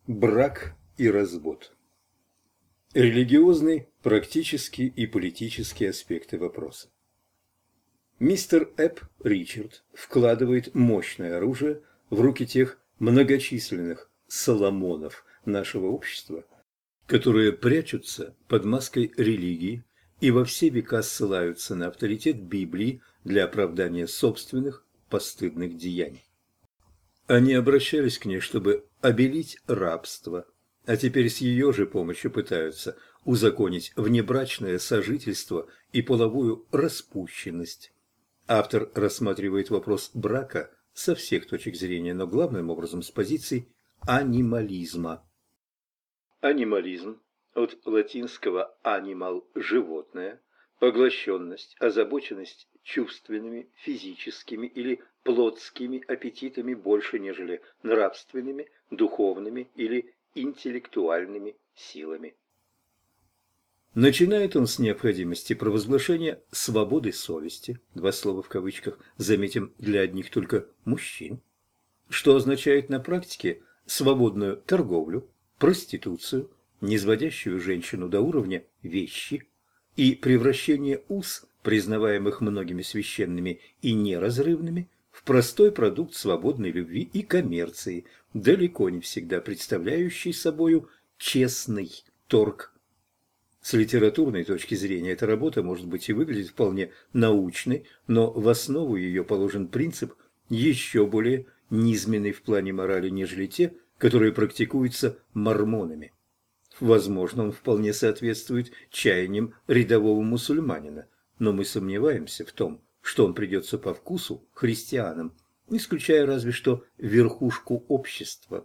Брак и развод. Религиозный, практический и политический аспекты вопроса. Мистер Эб Ричард вкладывает мощное оружие в руки тех многочисленных Соломонов нашего общества, которые прячутся под маской религии и во все века ссылаются на авторитет Библии для оправдания собственных постыдных деяний. Они обращались к ней, чтобы обелить рабство, а теперь с ее же помощью пытаются узаконить внебрачное сожительство и половую распущенность. Автор рассматривает вопрос брака со всех точек зрения, но главным образом с позиций анимализма. Анимализм от латинского animal – животное, поглощенность, озабоченность чувственными, физическими или плотскими аппетитами больше, нежели нравственными, духовными или интеллектуальными силами. Начинает он с необходимости провозглашения свободы совести, два слова в кавычках, заметим, для одних только мужчин, что означает на практике свободную торговлю, проституцию, низводящую женщину до уровня вещи и превращение уз, признаваемых многими священными и неразрывными, в простой продукт свободной любви и коммерции, далеко не всегда представляющий собою честный торг. С литературной точки зрения эта работа, может быть, и выглядит вполне научной, но в основу ее положен принцип еще более низменный в плане морали, нежели те, которые практикуются мормонами. Возможно, он вполне соответствует чаяниям рядового мусульманина, но мы сомневаемся в том, что он придется по вкусу христианам, исключая разве что верхушку общества.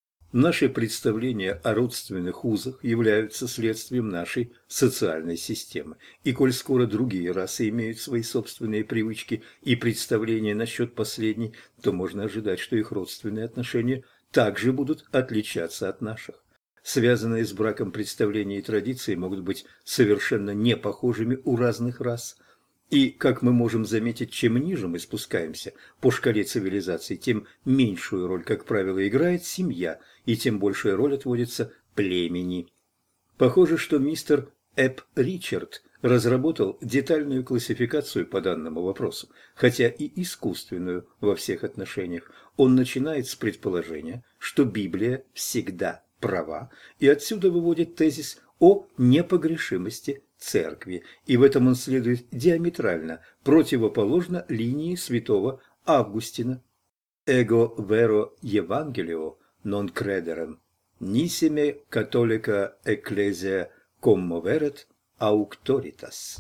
Наши представления о родственных узах являются следствием нашей социальной системы, и коль скоро другие расы имеют свои собственные привычки и представления насчет последней, то можно ожидать, что их родственные отношения также будут отличаться от наших. Связанные с браком представления и традиции могут быть совершенно не похожими у разных рас. И, как мы можем заметить, чем ниже мы спускаемся по шкале цивилизаций, тем меньшую роль, как правило, играет семья, и тем большая роль отводится племени. Похоже, что мистер Эб Ричард разработал детальную классификацию по данному вопросу, хотя и искусственную во всех отношениях. Он начинает с предположения, что Библия всегда права, и отсюда выводит тезис о непогрешимости церкви, и в этом он следует диаметрально противоположно линии святого Августина. «Эго веро Евангелио non crederem, nissime catholica ecclesia commoveret auctoritas».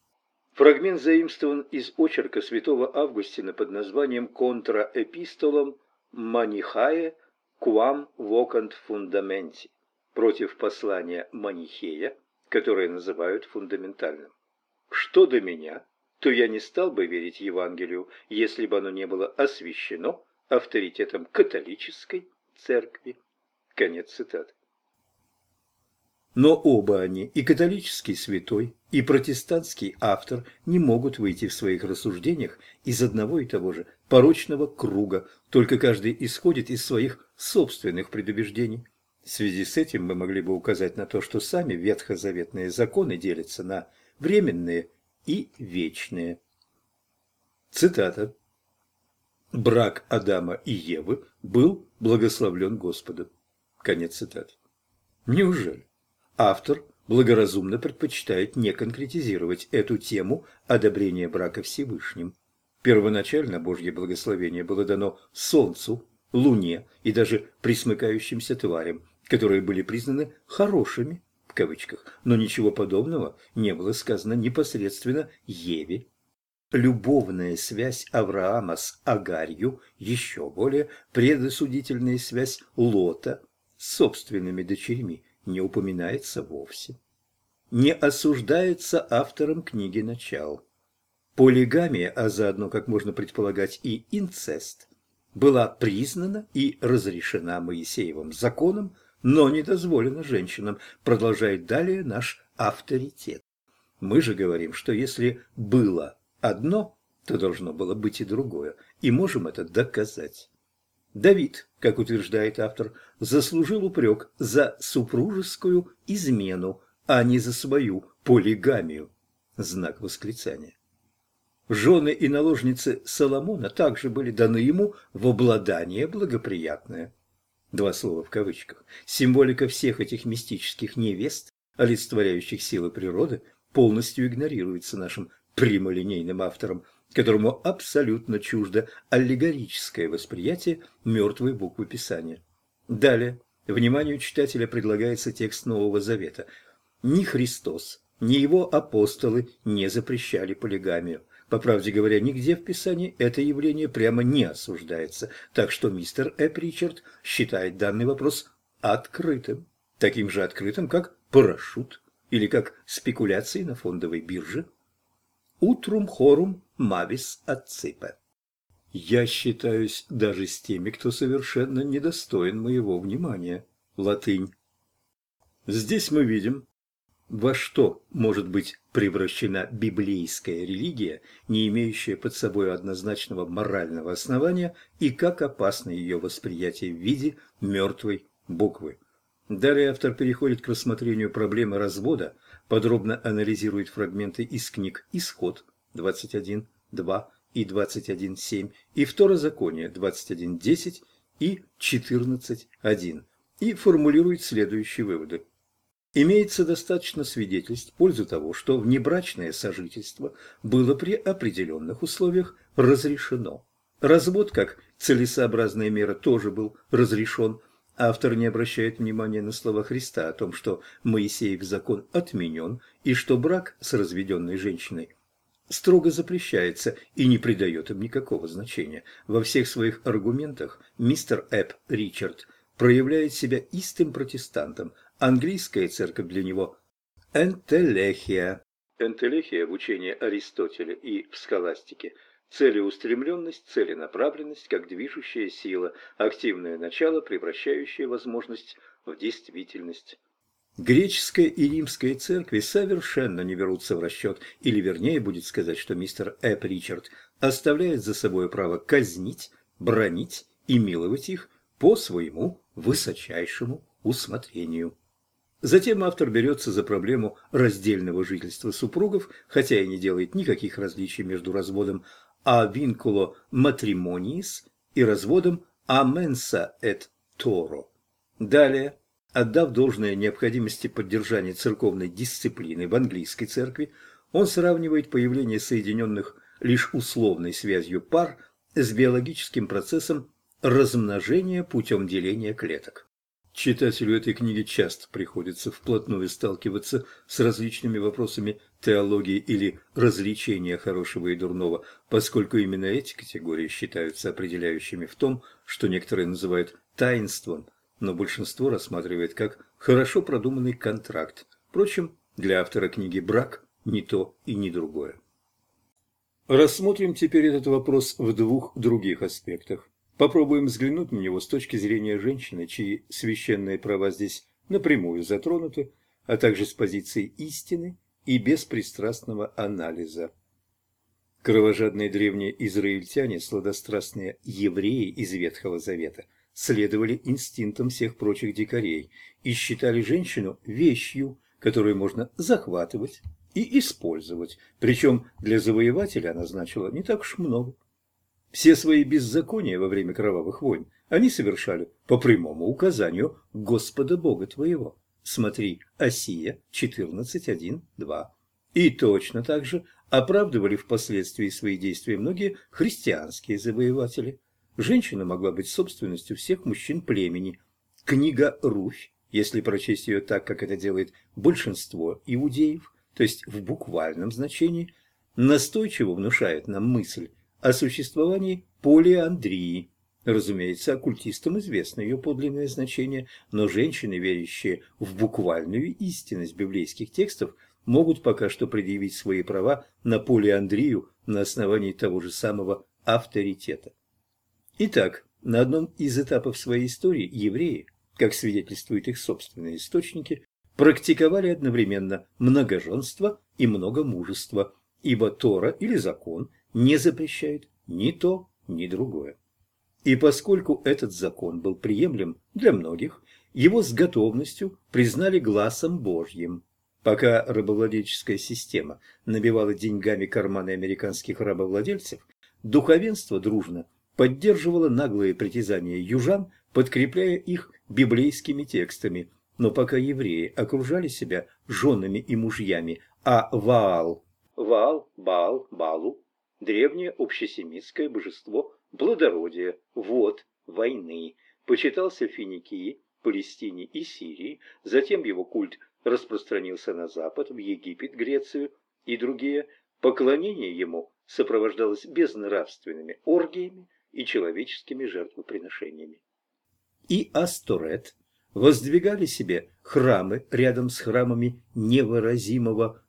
Фрагмент заимствован из очерка святого Августина под названием «Contra epistolum Manichae quam vocant fundamenti» против послания Манихея, которое называют фундаментальным. Что до меня, то я не стал бы верить Евангелию, если бы оно не было освящено авторитетом католической церкви. Конец цитаты. Но оба они, и католический святой, и протестантский автор, не могут выйти в своих рассуждениях из одного и того же порочного круга, только каждый исходит из своих собственных предубеждений. В связи с этим мы могли бы указать на то, что сами ветхозаветные законы делятся на временные и вечные. Цитата. «Брак Адама и Евы был благословлен Господом». Конец цитаты. Неужели? Автор благоразумно предпочитает не конкретизировать эту тему одобрения брака Всевышним. Первоначально Божье благословение было дано Солнцу, Луне и даже пресмыкающимся тварям, которые были признаны «хорошими», в кавычках, но ничего подобного не было сказано непосредственно Еве. Любовная связь Авраама с Агарью, еще более предосудительная связь Лота с собственными дочерьми не упоминается вовсе. Не осуждается автором книги «Начало». Полигамия, а заодно, как можно предполагать, и инцест, была признана и разрешена Моисеевым законом, но не дозволена женщинам, продолжает далее наш авторитет. Мы же говорим, что если было одно, то должно было быть и другое, и можем это доказать. Давид, как утверждает автор, заслужил упрек за супружескую измену, а не за свою полигамию. Знак восклицания. Жены и наложницы Соломона также были даны ему в обладание благоприятное. Два слова в кавычках. Символика всех этих мистических невест, олицетворяющих силы природы, полностью игнорируется нашим прямолинейным автором, которому абсолютно чуждо аллегорическое восприятие мертвой буквы Писания. Далее, вниманию читателя предлагается текст Нового Завета. Ни Христос, ни его апостолы не запрещали полигамию. По правде говоря, нигде в Писании это явление прямо не осуждается, так что мистер Ричард считает данный вопрос открытым, таким же открытым, как парашют или как спекуляции на фондовой бирже. Утрум хорум мавис отципе. Я считаюсь даже с теми, кто совершенно недостоин моего внимания. Латынь. Здесь мы видим, во что может быть превращена библейская религия, не имеющая под собой однозначного морального основания, и как опасно ее восприятие в виде мертвой буквы. Далее автор переходит к рассмотрению проблемы развода, подробно анализирует фрагменты из книг «Исход» 21.2 и 21.7 и Второзаконие 21.10 и 14.1 и формулирует следующие выводы. Имеется достаточно свидетельств в пользу того, что внебрачное сожительство было при определенных условиях разрешено. Развод как целесообразная мера тоже был разрешен. Автор не обращает внимания на слова Христа о том, что Моисеев закон отменен и что брак с разведенной женщиной строго запрещается и не придает им никакого значения. Во всех своих аргументах мистер Ричард проявляет себя истым протестантом. Английская церковь для него – энтелехия. Энтелехия в учении Аристотеля и в схоластике – целеустремленность, целенаправленность как движущая сила, активное начало, превращающее возможность в действительность. Греческая и римская церкви совершенно не берутся в расчет, или вернее будет сказать, что мистер Ричард оставляет за собой право казнить, бранить и миловать их по своему высочайшему усмотрению. Затем автор берется за проблему раздельного жительства супругов, хотя и не делает никаких различий между разводом «a vinculo matrimoniis» и разводом «a mensa et toro». Далее, отдав должное необходимости поддержания церковной дисциплины в английской церкви, он сравнивает появление соединенных лишь условной связью пар с биологическим процессом размножения путем деления клеток. Читателю этой книги часто приходится вплотную сталкиваться с различными вопросами теологии или различения хорошего и дурного, поскольку именно эти категории считаются определяющими в том, что некоторые называют таинством, но большинство рассматривает как хорошо продуманный контракт. Впрочем, для автора книги брак не то и не другое. Рассмотрим теперь этот вопрос в двух других аспектах. Попробуем взглянуть на него с точки зрения женщины, чьи священные права здесь напрямую затронуты, а также с позиции истины и беспристрастного анализа. Кровожадные древние израильтяне, сладострастные евреи из Ветхого Завета, следовали инстинктам всех прочих дикарей и считали женщину вещью, которую можно захватывать и использовать, причем для завоевателя она значила не так уж много. Все свои беззакония во время кровавых войн они совершали по прямому указанию Господа Бога твоего. Смотри, Осия 14.1.2. И точно так же оправдывали впоследствии свои действия многие христианские завоеватели. Женщина могла быть собственностью всех мужчин племени. Книга Руфь, если прочесть ее так, как это делает большинство иудеев, то есть в буквальном значении, настойчиво внушает нам мысль о существовании полиандрии. Разумеется, оккультистам известно ее подлинное значение, но женщины, верящие в буквальную истинность библейских текстов, могут пока что предъявить свои права на полиандрию на основании того же самого авторитета. Итак, на одном из этапов своей истории евреи, как свидетельствуют их собственные источники, практиковали одновременно многоженство и многомужество, ибо Тора или закон не запрещает ни то, ни другое. И поскольку этот закон был приемлем для многих, его с готовностью признали гласом Божьим. Пока рабовладельческая система набивала деньгами карманы американских рабовладельцев, духовенство дружно поддерживало наглые притязания южан, подкрепляя их библейскими текстами. Но пока евреи окружали себя женами и мужьями, а Ваал, Баал, Балу, древнее общесемитское божество плодородия, вод, войны, почитался в Финикии, Палестине и Сирии, затем его культ распространился на запад, в Египет, Грецию и другие, поклонение ему сопровождалось безнравственными оргиями и человеческими жертвоприношениями. И Асторет воздвигали себе храмы рядом с храмами невыразимого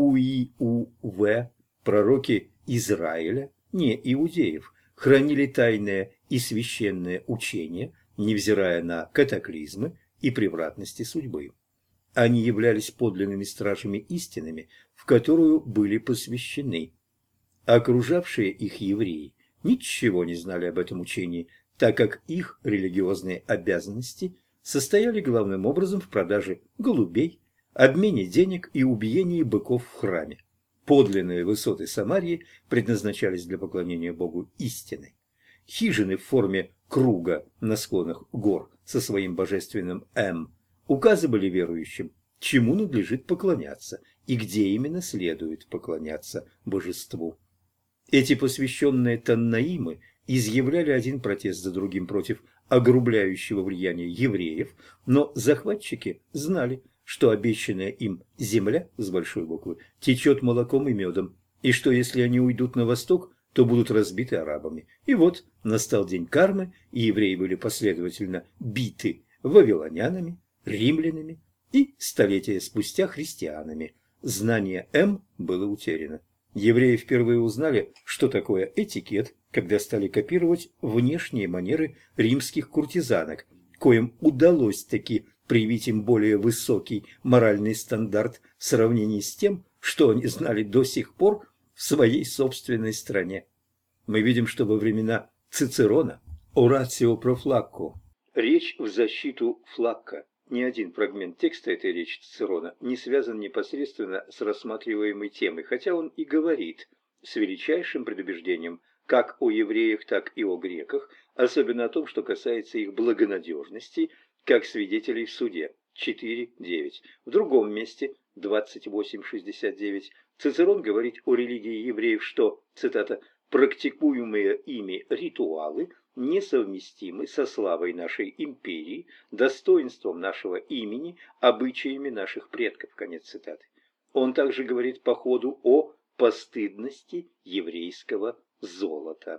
Уиуве, пророки Израиля, не иудеев, хранили тайное и священное учение, невзирая на катаклизмы и превратности судьбы. Они являлись подлинными стражами истинами, в которую были посвящены. Окружавшие их евреи ничего не знали об этом учении, так как их религиозные обязанности состояли главным образом в продаже голубей, обмене денег и убиении быков в храме. Подлинные высоты Самарии предназначались для поклонения Богу истины. Хижины в форме круга на склонах гор со своим божественным указывали верующим, чему надлежит поклоняться и где именно следует поклоняться божеству. Эти посвященные Таннаимы изъявляли один протест за другим против огрубляющего влияния евреев, но захватчики знали, что обещанная им земля с большой буквы течет молоком и медом, и что если они уйдут на восток, то будут разбиты арабами. И вот настал день кармы, и евреи были последовательно биты вавилонянами, римлянами и столетия спустя христианами. Знание было утеряно. Евреи впервые узнали, что такое этикет, когда стали копировать внешние манеры римских куртизанок, коим удалось таки привить им более высокий моральный стандарт в сравнении с тем, что они знали до сих пор в своей собственной стране. Мы видим, что во времена Цицерона, Орацио про Флакко, речь в защиту Флакка, ни один фрагмент текста этой речи Цицерона не связан непосредственно с рассматриваемой темой, хотя он и говорит с величайшим предубеждением как о евреях, так и о греках, особенно о том, что касается их благонадежности, как свидетелей в суде. 4.9. В другом месте, 28.69, Цицерон говорит о религии евреев, что, цитата, «практикуемые ими ритуалы несовместимы со славой нашей империи, достоинством нашего имени, обычаями наших предков». Конец цитаты. Он также говорит по ходу о постыдности еврейского золота.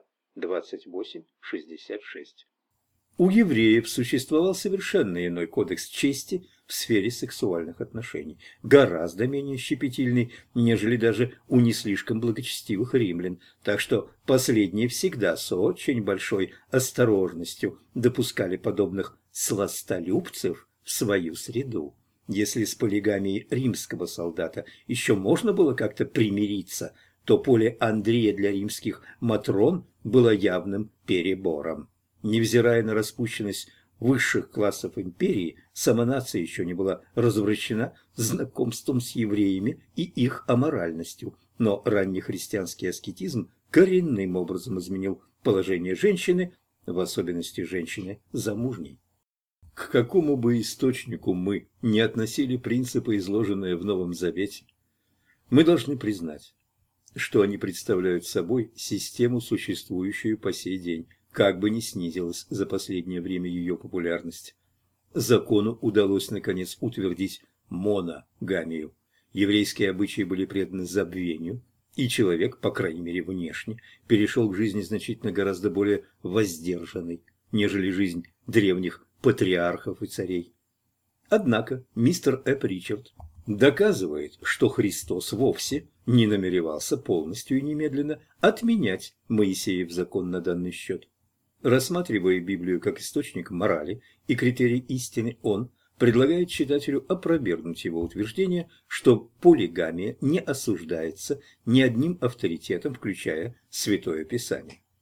28.66. У евреев существовал совершенно иной кодекс чести в сфере сексуальных отношений, гораздо менее щепетильный, нежели даже у не слишком благочестивых римлян, так что последние всегда с очень большой осторожностью допускали подобных сластолюбцев в свою среду. Если с полигамией римского солдата еще можно было как-то примириться, то поле Андрея для римских матрон было явным перебором. Невзирая на распущенность высших классов империи, сама нация еще не была развращена знакомством с евреями и их аморальностью, но раннехристианский аскетизм коренным образом изменил положение женщины, в особенности женщины замужней. К какому бы источнику мы не относили принципы, изложенные в Новом Завете, мы должны признать, что они представляют собой систему, существующую по сей день, как бы ни снизилась за последнее время ее популярность. Закону удалось, наконец, утвердить моногамию. Еврейские обычаи были преданы забвению, и человек, по крайней мере внешне, перешел к жизни значительно гораздо более воздержанной, нежели жизнь древних патриархов и царей. Однако мистер Ричард доказывает, что Христос вовсе не намеревался полностью и немедленно отменять Моисеев закон на данный счет. Рассматривая Библию как источник морали и критерий истины, он предлагает читателю опровергнуть его утверждение, что полигамия не осуждается ни одним авторитетом, включая Святое Писание.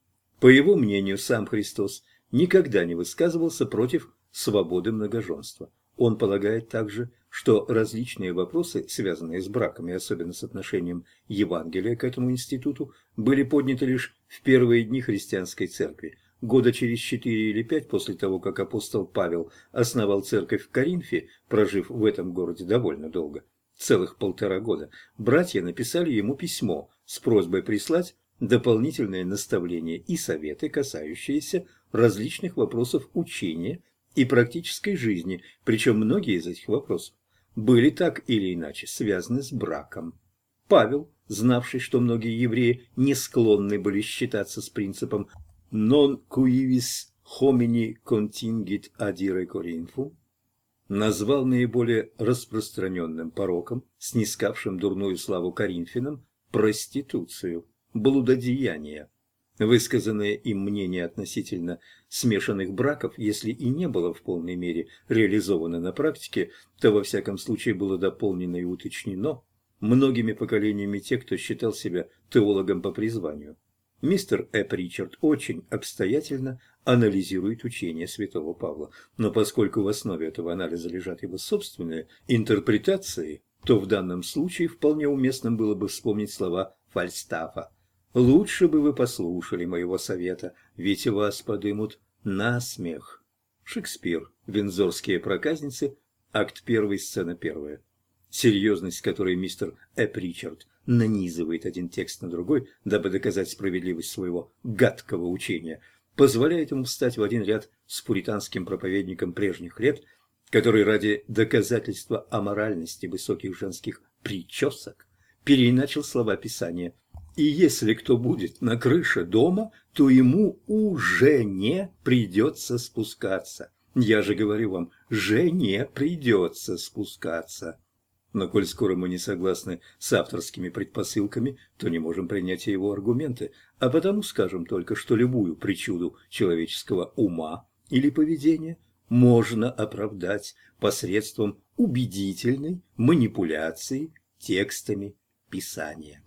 По его мнению, сам Христос никогда не высказывался против свободы многоженства. Он полагает также, что различные вопросы, связанные с браком и особенно с отношением Евангелия к этому институту, были подняты лишь в первые дни христианской церкви. Года через 4 или 5 после того, как апостол Павел основал церковь в Коринфе, прожив в этом городе довольно долго, целых 1,5 года, братья написали ему письмо с просьбой прислать дополнительные наставления и советы, касающиеся различных вопросов учения и практической жизни, причем многие из этих вопросов были так или иначе связаны с браком. Павел, знавший, что многие евреи не склонны были считаться с принципом «non cuivis homini contingit adire Corinthu», назвал наиболее распространенным пороком, снискавшим дурную славу коринфянам, проституцию, блудодеяние. Высказанное им мнение относительно смешанных браков, если и не было в полной мере реализовано на практике, то во всяком случае было дополнено и уточнено многими поколениями тех, кто считал себя теологом по призванию. Мистер Ричард очень обстоятельно анализирует учение святого Павла, но поскольку в основе этого анализа лежат его собственные интерпретации, то в данном случае вполне уместным было бы вспомнить слова Фальстафа: «Лучше бы вы послушали моего совета, ведь вас подымут на смех». Шекспир. Виндзорские проказницы. Акт 1, сцена 1. Серьезность, с которой мистер Ричард нанизывает один текст на другой, дабы доказать справедливость своего гадкого учения, позволяет ему встать в один ряд с пуританским проповедником прежних лет, который ради доказательства аморальности высоких женских причесок переиначил слова Писания: «И если кто будет на крыше дома, то ему уже не придется спускаться». Я же говорю вам, жене придется спускаться. Но коль скоро мы не согласны с авторскими предпосылками, то не можем принять и его аргументы, а потому скажем только, что любую причуду человеческого ума или поведения можно оправдать посредством убедительной манипуляции текстами Писания.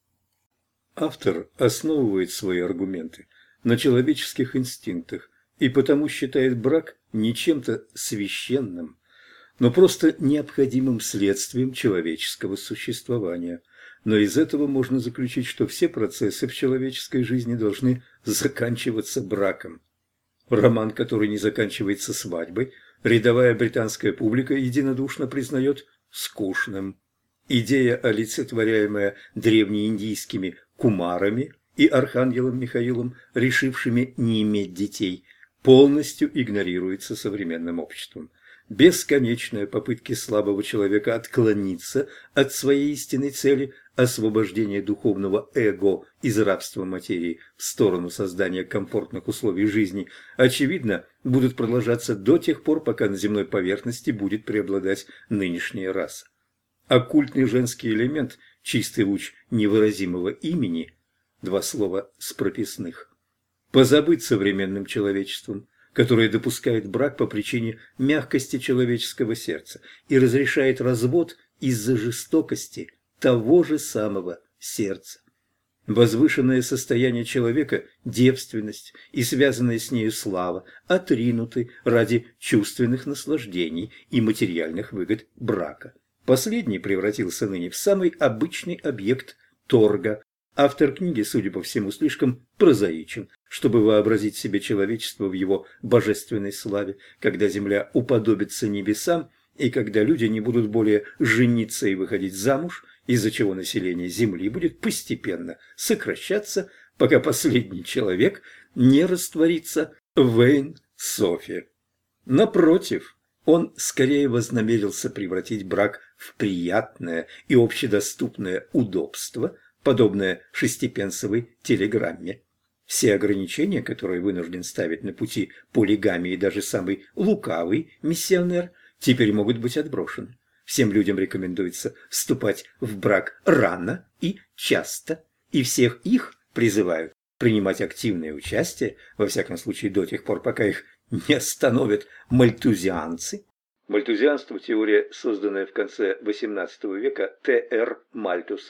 Автор основывает свои аргументы на человеческих инстинктах и потому считает брак не чем-то священным, но просто необходимым следствием человеческого существования. Но из этого можно заключить, что все процессы в человеческой жизни должны заканчиваться браком. Роман, который не заканчивается свадьбой, рядовая британская публика единодушно признает скучным. Идея, олицетворяемая древнеиндийскими кумарами и архангелом Михаилом, решившими не иметь детей, полностью игнорируется современным обществом. Бесконечные попытки слабого человека отклониться от своей истинной цели – освобождения духовного эго из рабства материи в сторону создания комфортных условий жизни, очевидно, будут продолжаться до тех пор, пока на земной поверхности будет преобладать нынешняя раса. Оккультный женский элемент, чистый луч невыразимого имени, два слова с прописных, позабыт современным человечеством, которое допускает брак по причине мягкости человеческого сердца и разрешает развод из-за жестокости того же самого сердца. Возвышенное состояние человека, девственность и связанная с нею слава отринуты ради чувственных наслаждений и материальных выгод брака. Последний превратился ныне в самый обычный объект торга. Автор книги, судя по всему, слишком прозаичен, чтобы вообразить себе человечество в его божественной славе, когда земля уподобится небесам и когда люди не будут более жениться и выходить замуж, из-за чего население земли будет постепенно сокращаться, пока последний человек не растворится в Эйн-Софе. Напротив, он скорее вознамерился превратить брак в приятное и общедоступное удобство, подобное шестипенсовой телеграмме. Все ограничения, которые вынужден ставить на пути полигамии даже самый лукавый миссионер, теперь могут быть отброшены. Всем людям рекомендуется вступать в брак рано и часто, и всех их призывают принимать активное участие, во всяком случае до тех пор, пока их не остановят мальтузианцы. Мальтузианство – теория, созданная в конце XVIII века Т.Р. Мальтусом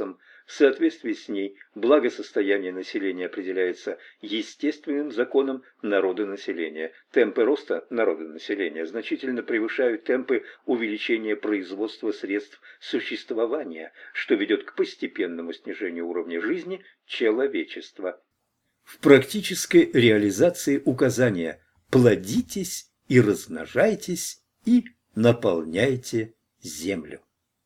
В соответствии с ней благосостояние населения определяется естественным законом народонаселения. Темпы роста народонаселения значительно превышают темпы увеличения производства средств существования, что ведет к постепенному снижению уровня жизни человечества. В практической реализации указания «плодитесь и размножайтесь и наполняйте землю».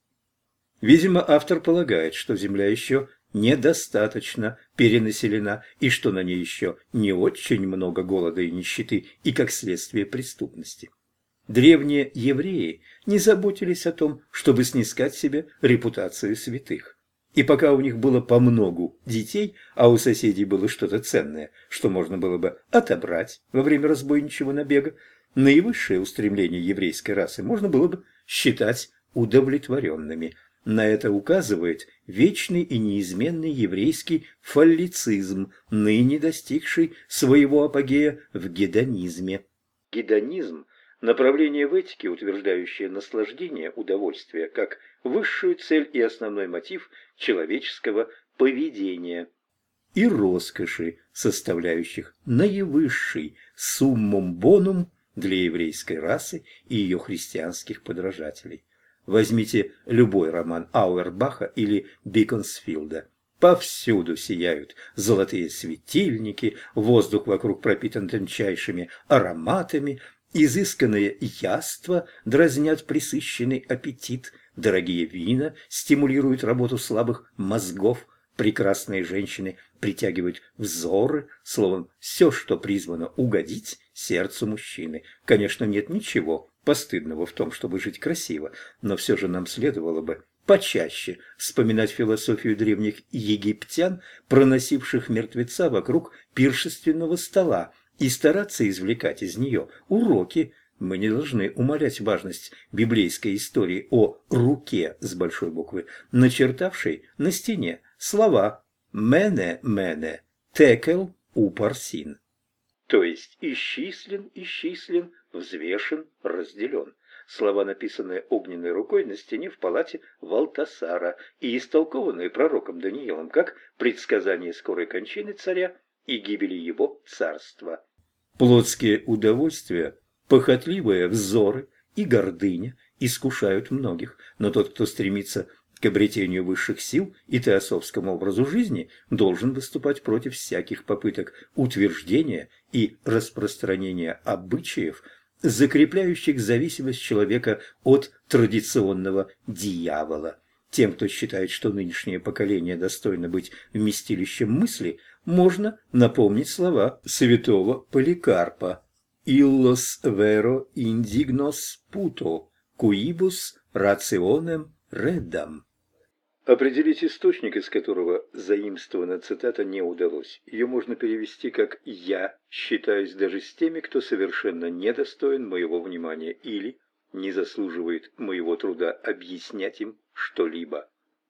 Видимо, автор полагает, что Земля еще недостаточно перенаселена и что на ней еще не очень много голода и нищеты и, как следствие, преступности. Древние евреи не заботились о том, чтобы снискать себе репутацию святых. И пока у них было по многу детей, а у соседей было что-то ценное, что можно было бы отобрать во время разбойничьего набега, наивысшее устремление еврейской расы можно было бы считать удовлетворенными. На это указывает вечный и неизменный еврейский фаллицизм, ныне достигший своего апогея в гедонизме. Гедонизм – направление в этике, утверждающее наслаждение удовольствия как высшую цель и основной мотив человеческого поведения, и роскоши, составляющих наивысший суммум бонум для еврейской расы и ее христианских подражателей. Возьмите любой роман Ауэрбаха или Биконсфилда. Повсюду сияют золотые светильники, воздух вокруг пропитан тончайшими ароматами, изысканные яства дразнят пресыщенный аппетит, дорогие вина стимулируют работу слабых мозгов, прекрасные женщины притягивают взоры, словом, все, что призвано угодить сердцу мужчины. Конечно, нет ничего постыдного в том, чтобы жить красиво, но все же нам следовало бы почаще вспоминать философию древних египтян, проносивших мертвеца вокруг пиршественного стола, и стараться извлекать из нее уроки. Мы не должны умалять важность библейской истории о руке с большой буквы, начертавшей на стене слова «мене, мене, текел упарсин», то есть «исчислен, исчислен, взвешен, разделен». Слова, написанные огненной рукой на стене в палате Валтасара и истолкованные пророком Даниилом как предсказание скорой кончины царя и гибели его царства. Плотские удовольствия, похотливые взоры и гордыня искушают многих, но тот, кто стремится к обретению высших сил и теософскому образу жизни, должен выступать против всяких попыток утверждения и распространения обычаев, закрепляющих зависимость человека от традиционного дьявола. Тем, кто считает, что нынешнее поколение достойно быть вместилищем мысли, можно напомнить слова святого Поликарпа: «Illos vero indignos puto, cuibus rationem redam». Определить источник, из которого заимствована цитата, не удалось. Ее можно перевести как «я считаюсь даже с теми, кто совершенно недостоин моего внимания» или «не заслуживает моего труда объяснять им что-либо».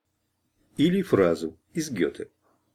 Или фразу из Гёте: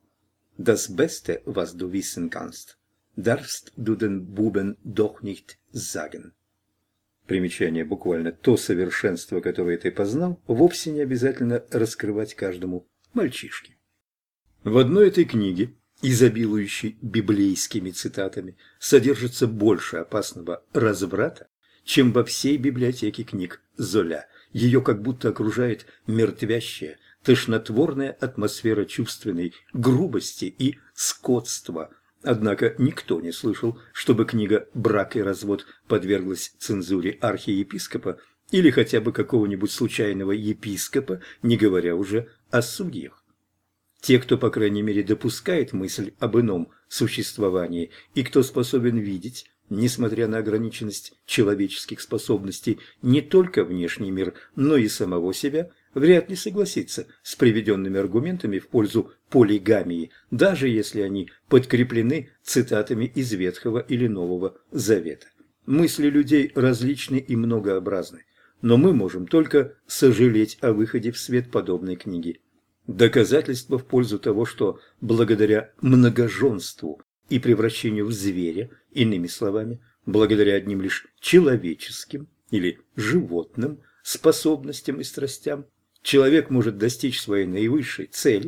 «Das Beste, was du wissen kannst, darfst du den Buben doch nicht sagen». Примечание буквально: то совершенство, которое ты познал, вовсе не обязательно раскрывать каждому мальчишке. В одной этой книге, изобилующей библейскими цитатами, содержится больше опасного разврата, чем во всей библиотеке книг Золя. Ее как будто окружает мертвящая, тошнотворная атмосфера чувственной грубости и скотства. Однако никто не слышал, чтобы книга «Брак и развод» подверглась цензуре архиепископа или хотя бы какого-нибудь случайного епископа, не говоря уже о судьях. Те, кто, по крайней мере, допускает мысль об ином существовании и кто способен видеть, несмотря на ограниченность человеческих способностей, не только внешний мир, но и самого себя, вряд ли согласится с приведенными аргументами в пользу полигамии, даже если они подкреплены цитатами из Ветхого или Нового Завета. Мысли людей различны и многообразны, но мы можем только сожалеть о выходе в свет подобной книги. Доказательство в пользу того, что благодаря многоженству и превращению в зверя, иными словами, благодаря одним лишь человеческим или животным способностям и страстям, человек может достичь своей наивысшей цели,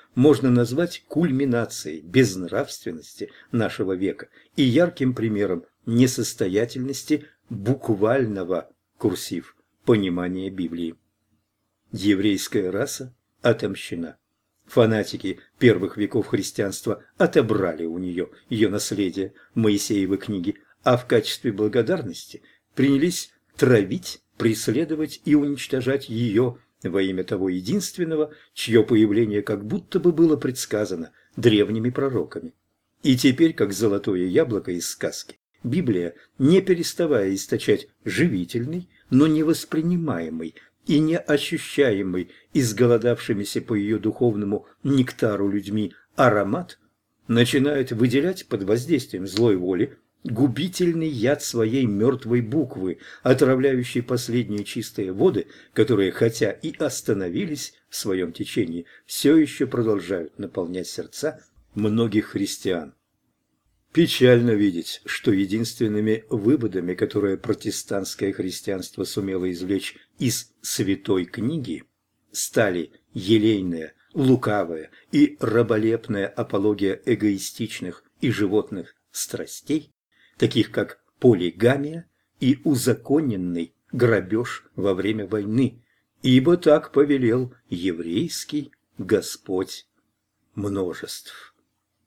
можно назвать кульминацией безнравственности нашего века и ярким примером несостоятельности буквального, курсив, понимания Библии. Еврейская раса отомщена. Фанатики первых веков христианства отобрали у нее ее наследие, Моисеевы книги, а в качестве благодарности принялись травить, преследовать и уничтожать ее во имя того единственного, чье появление как будто бы было предсказано древними пророками. И теперь, как золотое яблоко из сказки, Библия, не переставая источать живительный, но невоспринимаемый и неощущаемый изголодавшимися по ее духовному нектару людьми аромат, начинает выделять под воздействием злой воли губительный яд своей мертвой буквы, отравляющий последние чистые воды, которые, хотя и остановились в своем течении, все еще продолжают наполнять сердца многих христиан. Печально видеть, что единственными выводами, которые протестантское христианство сумело извлечь из святой книги, стали елейная, лукавая и раболепная апология эгоистичных и животных страстей, таких как полигамия и узаконенный грабеж во время войны, ибо так повелел еврейский Господь множеств.